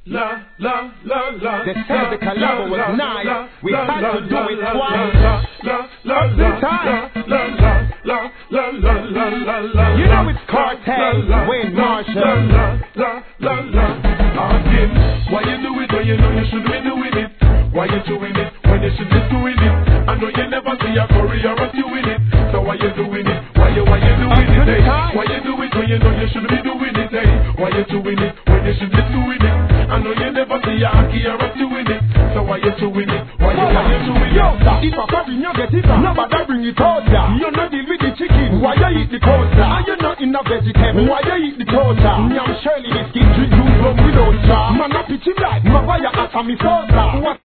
They said the collabo was nice. We had to do it twice. Every time. You know it's Cartel, Wayne Marshall. Ask him, why you do it when you know you should be doing it? Why you doing it when you should be doing it? I know you never see a career of doing it. So why you doing it? Why you doing it? Hey? Why you do it when you know you should be doing it? Hey? Why you doing it when you should be doing it? I know you never see a career of doing it. So why you doing it? Why you doing it? Yo, if a coffee you get it, nobody bring it out. You not deal with the chicken. Why you eat the coaster? Are you not in a vegetable? Why you eat the toaster? I'm Shirley biscuit, you do from without jar. Man, I pitch it like my fire after me soda.